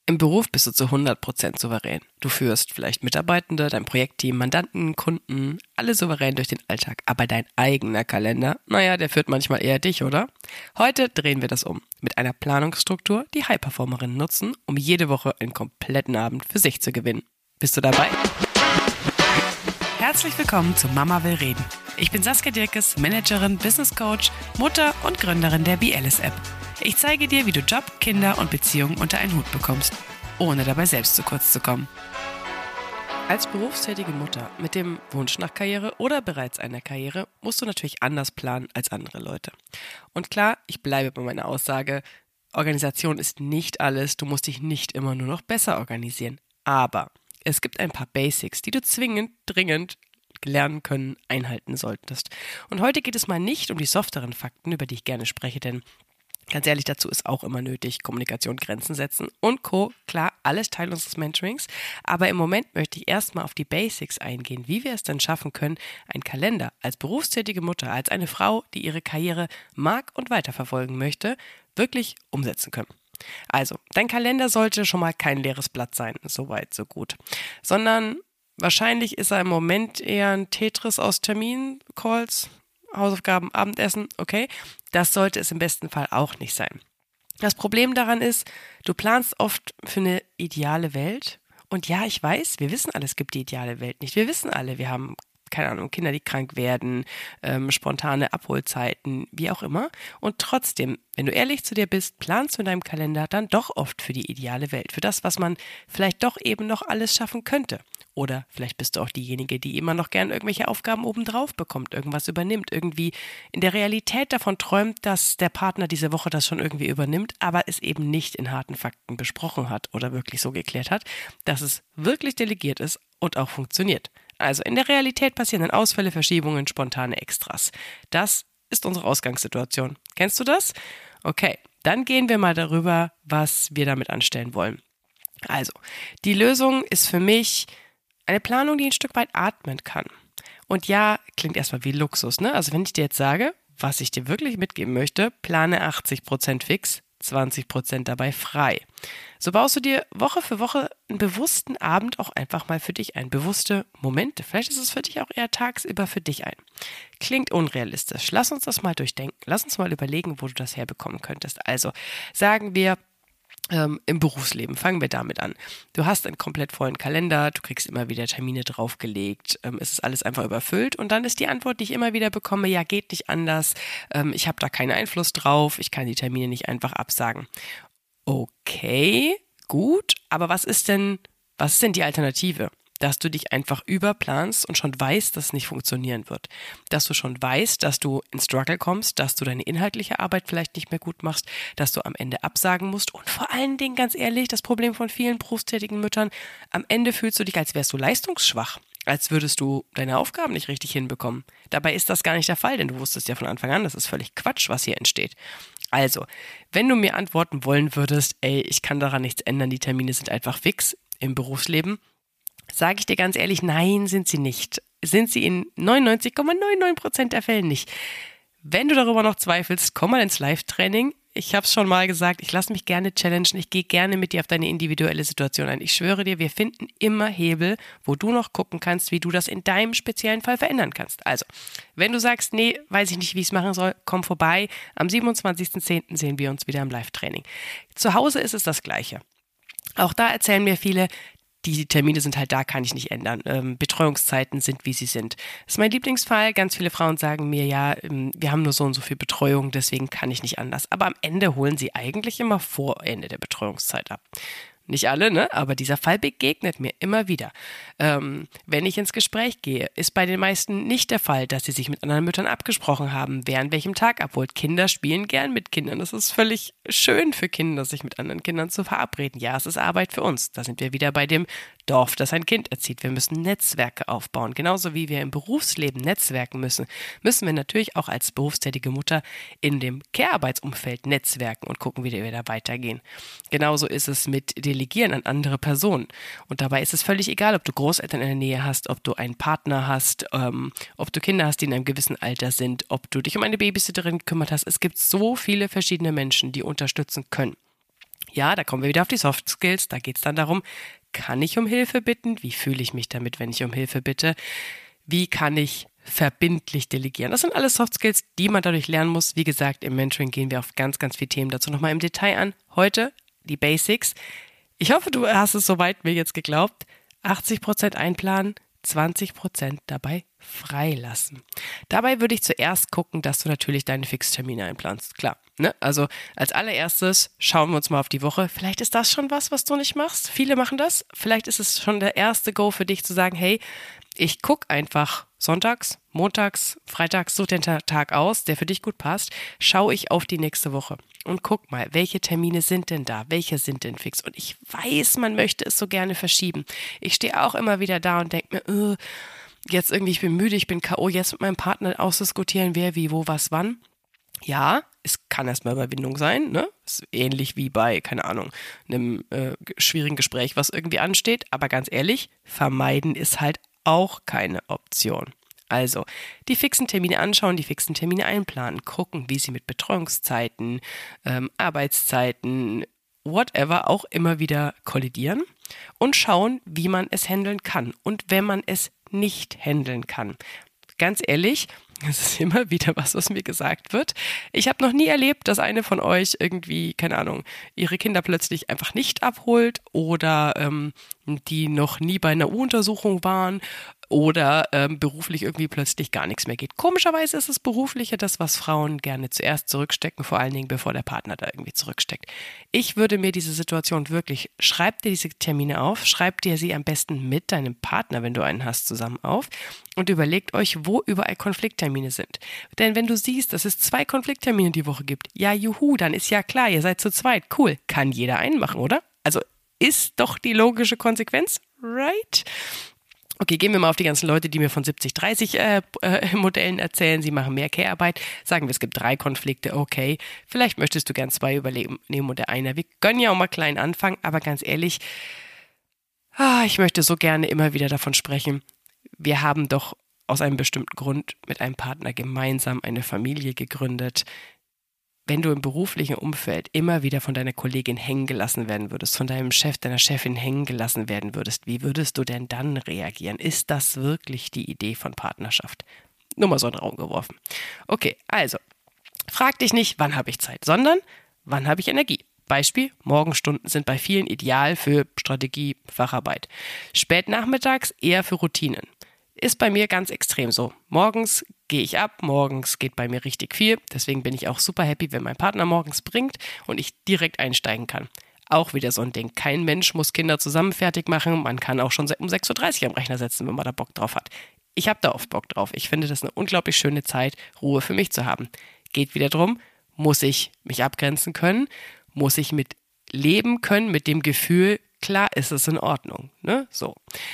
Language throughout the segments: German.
Im Beruf bist du zu 100% souverän. Du führst vielleicht Mitarbeitende, dein Projektteam, Mandanten, Kunden, alle souverän durch den Alltag. Aber dein eigener Kalender, naja, der führt manchmal eher dich, oder? Heute drehen wir das um. Mit einer Planungsstruktur, die High-Performerinnen nutzen, um jede Woche einen kompletten Abend für sich zu gewinnen. Bist du dabei? Herzlich willkommen zu Mama will reden. Ich bin Saskia Dirkes, Managerin, Business Coach, Mutter und Gründerin der BeEllis-App. Ich zeige dir, wie du Job, Kinder und Beziehungen unter einen Hut bekommst, ohne dabei selbst zu kurz zu kommen. Als berufstätige Mutter mit dem Wunsch nach Karriere oder bereits einer Karriere musst du natürlich anders planen als andere Leute. Und klar, ich bleibe bei meiner Aussage, Organisation ist nicht alles, du musst dich nicht immer nur noch besser organisieren. Aber es gibt ein paar Basics, die du dringend lernen können, einhalten solltest. Und heute geht es mal nicht um die softeren Fakten, über die ich gerne spreche, denn ganz ehrlich, dazu ist auch immer nötig, Kommunikation, Grenzen setzen und Co. Klar, alles Teil unseres Mentorings, aber im Moment möchte ich erstmal auf die Basics eingehen, wie wir es denn schaffen können, einen Kalender als berufstätige Mutter, als eine Frau, die ihre Karriere mag und weiterverfolgen möchte, wirklich umsetzen können. Also, dein Kalender sollte schon mal kein leeres Blatt sein, soweit, so gut, sondern wahrscheinlich ist er im Moment eher ein Tetris aus Terminen, Calls, Hausaufgaben, Abendessen, okay, das sollte es im besten Fall auch nicht sein. Das Problem daran ist, du planst oft für eine ideale Welt und ja, ich weiß, wir wissen alle, es gibt die ideale Welt nicht. Wir wissen alle, wir haben, keine Ahnung, Kinder, die krank werden, spontane Abholzeiten, wie auch immer. Und trotzdem, wenn du ehrlich zu dir bist, planst du in deinem Kalender dann doch oft für die ideale Welt, für das, was man vielleicht doch eben noch alles schaffen könnte. Oder vielleicht bist du auch diejenige, die immer noch gern irgendwelche Aufgaben obendrauf bekommt, irgendwas übernimmt, irgendwie in der Realität davon träumt, dass der Partner diese Woche das schon irgendwie übernimmt, aber es eben nicht in harten Fakten besprochen hat oder wirklich so geklärt hat, dass es wirklich delegiert ist und auch funktioniert. Also in der Realität passieren dann Ausfälle, Verschiebungen, spontane Extras. Das ist unsere Ausgangssituation. Kennst du das? Okay, dann gehen wir mal darüber, was wir damit anstellen wollen. Also, die Lösung ist für mich eine Planung, die ein Stück weit atmen kann. Und ja, klingt erstmal wie Luxus, ne? Also wenn ich dir jetzt sage, was ich dir wirklich mitgeben möchte, plane 80% fix, 20% dabei frei. So baust du dir Woche für Woche einen bewussten Abend auch einfach mal für dich ein. Bewusste Momente. Vielleicht ist es für dich auch eher tagsüber für dich ein. Klingt unrealistisch. Lass uns das mal durchdenken. Lass uns mal überlegen, wo du das herbekommen könntest. Also sagen wir, im Berufsleben. Fangen wir damit an. Du hast einen komplett vollen Kalender, du kriegst immer wieder Termine draufgelegt, es ist alles einfach überfüllt und dann ist die Antwort, die ich immer wieder bekomme, ja, geht nicht anders, ich habe da keinen Einfluss drauf, ich kann die Termine nicht einfach absagen. Okay, gut, aber was ist denn die Alternative? Dass du dich einfach überplanst und schon weißt, dass es nicht funktionieren wird. Dass du schon weißt, dass du in Struggle kommst, dass du deine inhaltliche Arbeit vielleicht nicht mehr gut machst, dass du am Ende absagen musst und vor allen Dingen, ganz ehrlich, das Problem von vielen berufstätigen Müttern, am Ende fühlst du dich, als wärst du leistungsschwach, als würdest du deine Aufgaben nicht richtig hinbekommen. Dabei ist das gar nicht der Fall, denn du wusstest ja von Anfang an, das ist völlig Quatsch, was hier entsteht. Also, wenn du mir antworten wollen würdest, ey, ich kann daran nichts ändern, die Termine sind einfach fix im Berufsleben, sage ich dir ganz ehrlich, nein, sind sie nicht. Sind sie in 99,99% der Fälle nicht. Wenn du darüber noch zweifelst, komm mal ins Live-Training. Ich habe es schon mal gesagt, ich lasse mich gerne challengen, ich gehe gerne mit dir auf deine individuelle Situation ein. Ich schwöre dir, wir finden immer Hebel, wo du noch gucken kannst, wie du das in deinem speziellen Fall verändern kannst. Also, wenn du sagst, nee, weiß ich nicht, wie ich es machen soll, komm vorbei. Am 27.10. sehen wir uns wieder im Live-Training. Zu Hause ist es das Gleiche. Auch da erzählen mir viele, die Termine sind halt da, kann ich nicht ändern. Betreuungszeiten sind, wie sie sind. Das ist mein Lieblingsfall. Ganz viele Frauen sagen mir, ja, wir haben nur so und so viel Betreuung, deswegen kann ich nicht anders. Aber am Ende holen sie eigentlich immer vor Ende der Betreuungszeit ab. Nicht alle, ne? Aber dieser Fall begegnet mir immer wieder. Wenn ich ins Gespräch gehe, ist bei den meisten nicht der Fall, dass sie sich mit anderen Müttern abgesprochen haben, wer an welchem Tag abholt. Kinder spielen gern mit Kindern. Das ist völlig schön für Kinder, sich mit anderen Kindern zu verabreden. Ja, es ist Arbeit für uns. Da sind wir wieder bei dem Dorf, das ein Kind erzieht. Wir müssen Netzwerke aufbauen. Genauso wie wir im Berufsleben netzwerken müssen, müssen wir natürlich auch als berufstätige Mutter in dem Care-Arbeitsumfeld netzwerken und gucken, wie wir da weitergehen. Genauso ist es mit Delegieren an andere Personen. Und dabei ist es völlig egal, ob du Großeltern in der Nähe hast, ob du einen Partner hast, ob du Kinder hast, die in einem gewissen Alter sind, ob du dich um eine Babysitterin gekümmert hast. Es gibt so viele verschiedene Menschen, die unterstützen können. Ja, da kommen wir wieder auf die Soft Skills. Da geht es dann darum, kann ich um Hilfe bitten? Wie fühle ich mich damit, wenn ich um Hilfe bitte? Wie kann ich verbindlich delegieren? Das sind alles Soft Skills, die man dadurch lernen muss. Wie gesagt, im Mentoring gehen wir auf ganz, ganz viele Themen dazu nochmal im Detail an. Heute die Basics. Ich hoffe, du hast es soweit mir jetzt geglaubt. 80% einplanen, 20% dabei freilassen. Dabei würde ich zuerst gucken, dass du natürlich deine Fixtermine einplanst. Klar, ne? Also als allererstes schauen wir uns mal auf die Woche. Vielleicht ist das schon was du nicht machst. Viele machen das. Vielleicht ist es schon der erste Go für dich zu sagen, hey, ich gucke einfach sonntags, montags, freitags, such den Tag aus, der für dich gut passt, schaue ich auf die nächste Woche und guck mal, welche Termine sind denn da, welche sind denn fix. Und ich weiß, man möchte es so gerne verschieben. Ich stehe auch immer wieder da und denke mir, jetzt irgendwie, ich bin müde, ich bin K.O., jetzt mit meinem Partner ausdiskutieren, wer, wie, wo, was, wann. Ja, es kann erstmal Überwindung sein, ne? Ist ähnlich wie bei, keine Ahnung, einem schwierigen Gespräch, was irgendwie ansteht. Aber ganz ehrlich, vermeiden ist halt auch keine Option. Also, die fixen Termine anschauen, die fixen Termine einplanen, gucken, wie sie mit Betreuungszeiten, Arbeitszeiten, whatever auch immer wieder kollidieren und schauen, wie man es handeln kann und wenn man es nicht handeln kann. Ganz ehrlich, das ist immer wieder was mir gesagt wird. Ich habe noch nie erlebt, dass eine von euch irgendwie, keine Ahnung, ihre Kinder plötzlich einfach nicht abholt oder die noch nie bei einer U-Untersuchung waren oder beruflich irgendwie plötzlich gar nichts mehr geht. Komischerweise ist es Berufliche das, was Frauen gerne zuerst zurückstecken, vor allen Dingen, bevor der Partner da irgendwie zurücksteckt. Ich würde mir diese Situation wirklich, schreib dir diese Termine auf, schreib dir sie am besten mit deinem Partner, wenn du einen hast, zusammen auf und überlegt euch, wo überall Konflikttermine sind. Denn wenn du siehst, dass es 2 Konflikttermine die Woche gibt, ja juhu, dann ist ja klar, ihr seid zu zweit, cool, kann jeder einen machen, oder? Also ist doch die logische Konsequenz, right? Okay, gehen wir mal auf die ganzen Leute, die mir von 70-30 Modellen erzählen, sie machen mehr Care-Arbeit. Sagen wir, es gibt 3 Konflikte, okay. Vielleicht möchtest du gern 2 übernehmen und der eine. Wir können ja auch mal klein anfangen, aber ganz ehrlich, ich möchte so gerne immer wieder davon sprechen. Wir haben doch aus einem bestimmten Grund mit einem Partner gemeinsam eine Familie gegründet. Wenn du im beruflichen Umfeld immer wieder von deiner Kollegin hängen gelassen werden würdest, von deinem Chef, deiner Chefin hängen gelassen werden würdest, wie würdest du denn dann reagieren? Ist das wirklich die Idee von Partnerschaft? Nur mal so in den Raum geworfen. Okay, also, frag dich nicht, wann habe ich Zeit, sondern wann habe ich Energie? Beispiel, Morgenstunden sind bei vielen ideal für Strategie, Facharbeit. Spätnachmittags eher für Routinen. Ist bei mir ganz extrem so. Morgens gehe ich ab, morgens geht bei mir richtig viel. Deswegen bin ich auch super happy, wenn mein Partner morgens bringt und ich direkt einsteigen kann. Auch wieder so ein Ding. Kein Mensch muss Kinder zusammen fertig machen. Man kann auch schon um 6.30 Uhr am Rechner setzen, wenn man da Bock drauf hat. Ich habe da oft Bock drauf. Ich finde das eine unglaublich schöne Zeit, Ruhe für mich zu haben. Geht wieder drum, muss ich mich abgrenzen können? Muss ich mit leben können, mit dem Gefühl, klar ist es in Ordnung, ne? So.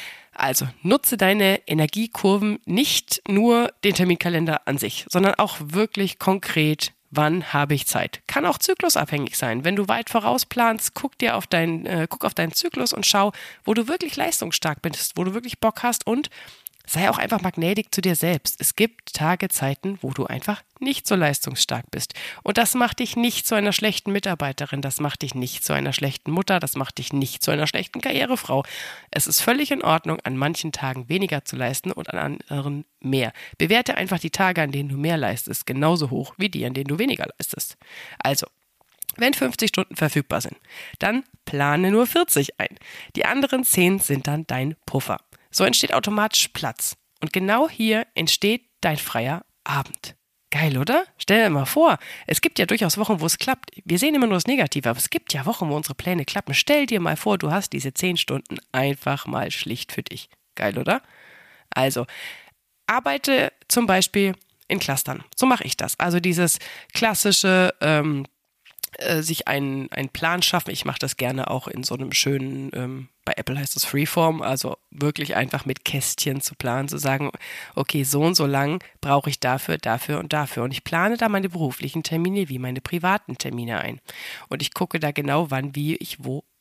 Also nutze deine Energiekurven, nicht nur den Terminkalender an sich, sondern auch wirklich konkret, wann habe ich Zeit. Kann auch zyklusabhängig sein. Wenn du weit vorausplanst, guck auf deinen Zyklus und schau, wo du wirklich leistungsstark bist, wo du wirklich Bock hast und sei auch einfach magnetisch zu dir selbst. Es gibt Tage, Zeiten, wo du einfach nicht so leistungsstark bist. Und das macht dich nicht zu einer schlechten Mitarbeiterin, das macht dich nicht zu einer schlechten Mutter, das macht dich nicht zu einer schlechten Karrierefrau. Es ist völlig in Ordnung, an manchen Tagen weniger zu leisten und an anderen mehr. Bewerte einfach die Tage, an denen du mehr leistest, genauso hoch wie die, an denen du weniger leistest. Also, wenn 50 Stunden verfügbar sind, dann plane nur 40 ein. Die anderen 10 sind dann dein Puffer. So entsteht automatisch Platz. Und genau hier entsteht dein freier Abend. Geil, oder? Stell dir mal vor, es gibt ja durchaus Wochen, wo es klappt. Wir sehen immer nur das Negative, aber es gibt ja Wochen, wo unsere Pläne klappen. Stell dir mal vor, du hast diese 10 Stunden einfach mal schlicht für dich. Geil, oder? Also, arbeite zum Beispiel in Clustern. So mache ich das. Also dieses klassische sich einen Plan schaffen. Ich mache das gerne auch in so einem schönen, bei Apple heißt es Freeform, also wirklich einfach mit Kästchen zu planen, zu sagen, okay, so und so lang brauche ich dafür, dafür und dafür. Und ich plane da meine beruflichen Termine wie meine privaten Termine ein. Und ich gucke da genau, wann, wie ich wo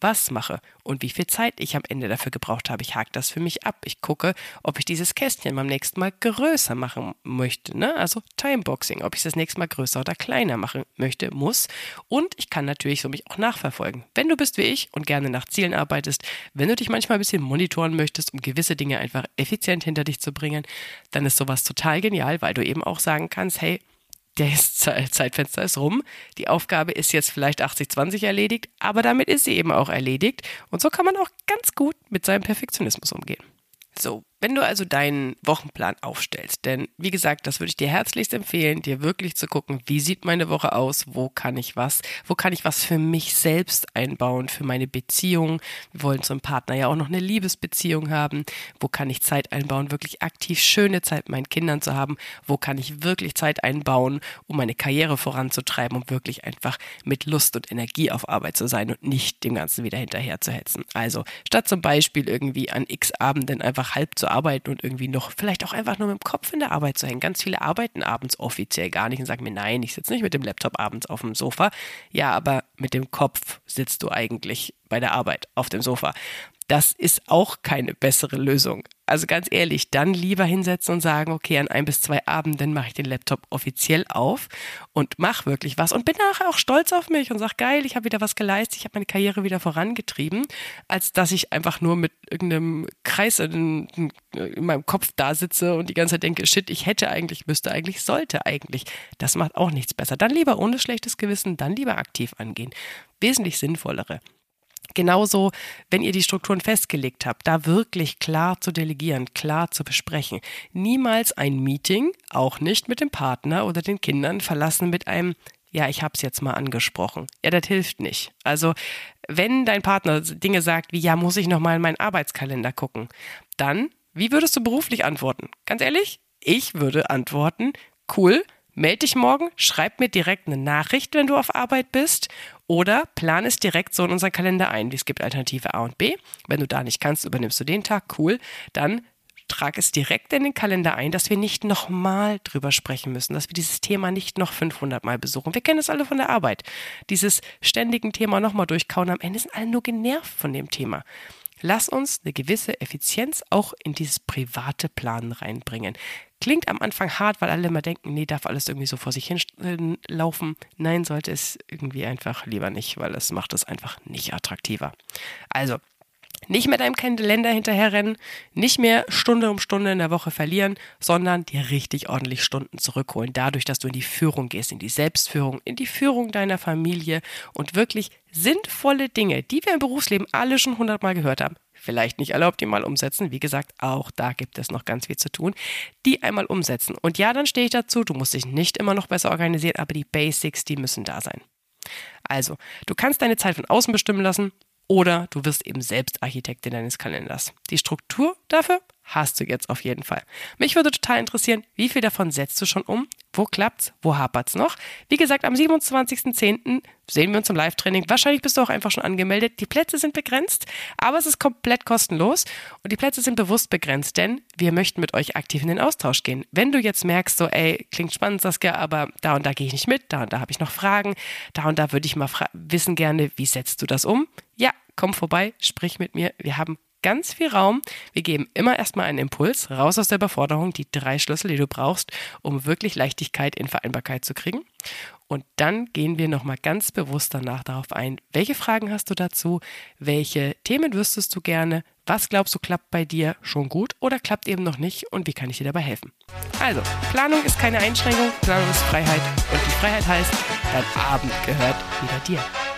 was mache und wie viel Zeit ich am Ende dafür gebraucht habe. Ich hake das für mich ab. Ich gucke, ob ich dieses Kästchen beim nächsten Mal größer machen möchte, ne? Also Timeboxing, ob ich das nächste Mal größer oder kleiner machen möchte, muss. Und ich kann natürlich so mich auch nachverfolgen. Wenn du bist wie ich und gerne nach Zielen arbeitest, wenn du dich manchmal ein bisschen monitoren möchtest, um gewisse Dinge einfach effizient hinter dich zu bringen, dann ist sowas total genial, weil du eben auch sagen kannst, hey, das Zeitfenster ist rum, die Aufgabe ist jetzt vielleicht 80-20 erledigt, aber damit ist sie eben auch erledigt und so kann man auch ganz gut mit seinem Perfektionismus umgehen. So, wenn du also deinen Wochenplan aufstellst, denn wie gesagt, das würde ich dir herzlichst empfehlen, dir wirklich zu gucken, wie sieht meine Woche aus, wo kann ich was für mich selbst einbauen, für meine Beziehung. Wir wollen zum Partner ja auch noch eine Liebesbeziehung haben. Wo kann ich Zeit einbauen, wirklich aktiv schöne Zeit mit meinen Kindern zu haben? Wo kann ich wirklich Zeit einbauen, um meine Karriere voranzutreiben, um wirklich einfach mit Lust und Energie auf Arbeit zu sein und nicht dem Ganzen wieder hinterher zu hetzen? Also statt zum Beispiel irgendwie an x Abenden einfach halb zu arbeiten und irgendwie noch vielleicht auch einfach nur mit dem Kopf in der Arbeit zu hängen. Ganz viele arbeiten abends offiziell gar nicht und sagen mir, nein, ich sitze nicht mit dem Laptop abends auf dem Sofa. Ja, aber mit dem Kopf sitzt du eigentlich bei der Arbeit auf dem Sofa. Das ist auch keine bessere Lösung. Also ganz ehrlich, dann lieber hinsetzen und sagen, okay, an 1 bis 2 Abenden mache ich den Laptop offiziell auf und mache wirklich was und bin nachher auch stolz auf mich und sage, geil, ich habe wieder was geleistet, ich habe meine Karriere wieder vorangetrieben, als dass ich einfach nur mit irgendeinem Kreis in meinem Kopf da sitze und die ganze Zeit denke, shit, ich hätte eigentlich, müsste eigentlich, sollte eigentlich. Das macht auch nichts besser. Dann lieber ohne schlechtes Gewissen, dann lieber aktiv angehen. Wesentlich sinnvollere. Genauso, wenn ihr die Strukturen festgelegt habt, da wirklich klar zu delegieren, klar zu besprechen. Niemals ein Meeting, auch nicht mit dem Partner oder den Kindern, verlassen mit einem, ja, ich hab's jetzt mal angesprochen. Ja, das hilft nicht. Also, wenn dein Partner Dinge sagt wie, ja, muss ich nochmal in meinen Arbeitskalender gucken, dann, wie würdest du beruflich antworten? Ganz ehrlich, ich würde antworten, cool, melde dich morgen, schreib mir direkt eine Nachricht, wenn du auf Arbeit bist oder plan es direkt so in unseren Kalender ein. Es gibt Alternative A und B. Wenn du da nicht kannst, übernimmst du den Tag, cool. Dann trag es direkt in den Kalender ein, dass wir nicht nochmal drüber sprechen müssen, dass wir dieses Thema nicht noch 500 Mal besuchen. Wir kennen es alle von der Arbeit. Dieses ständigen Thema nochmal durchkauen, am Ende sind alle nur genervt von dem Thema. Lass uns eine gewisse Effizienz auch in dieses private Planen reinbringen. Klingt am Anfang hart, weil alle immer denken, nee, darf alles irgendwie so vor sich hin laufen. Nein, sollte es irgendwie einfach lieber nicht, weil es macht es einfach nicht attraktiver. Also, nicht mehr deinem Kalender hinterherrennen, nicht mehr Stunde um Stunde in der Woche verlieren, sondern dir richtig ordentlich Stunden zurückholen. Dadurch, dass du in die Führung gehst, in die Selbstführung, in die Führung deiner Familie und wirklich sinnvolle Dinge, die wir im Berufsleben alle schon 100-mal gehört haben, vielleicht nicht alle optimal umsetzen, wie gesagt, auch da gibt es noch ganz viel zu tun, die einmal umsetzen. Und ja, dann stehe ich dazu, du musst dich nicht immer noch besser organisieren, aber die Basics, die müssen da sein. Also, du kannst deine Zeit von außen bestimmen lassen, oder du wirst eben selbst Architektin deines Kalenders. Die Struktur dafür hast du jetzt auf jeden Fall. Mich würde total interessieren, wie viel davon setzt du schon um? Wo klappt's? Wo hapert's noch? Wie gesagt, am 27.10. sehen wir uns im Live-Training. Wahrscheinlich bist du auch einfach schon angemeldet. Die Plätze sind begrenzt, aber es ist komplett kostenlos und die Plätze sind bewusst begrenzt, denn wir möchten mit euch aktiv in den Austausch gehen. Wenn du jetzt merkst, so ey, klingt spannend, Saskia, aber da und da gehe ich nicht mit, da und da habe ich noch Fragen, da und da würde ich mal wissen gerne, wie setzt du das um? Ja, komm vorbei, sprich mit mir. Wir haben ganz viel Raum. Wir geben immer erstmal einen Impuls, raus aus der Überforderung, die 3 Schlüssel, die du brauchst, um wirklich Leichtigkeit in Vereinbarkeit zu kriegen. Und dann gehen wir nochmal ganz bewusst danach darauf ein, welche Fragen hast du dazu, welche Themen wüsstest du gerne, was glaubst du klappt bei dir schon gut oder klappt eben noch nicht und wie kann ich dir dabei helfen. Also, Planung ist keine Einschränkung, Planung ist Freiheit und die Freiheit heißt, dein Abend gehört wieder dir.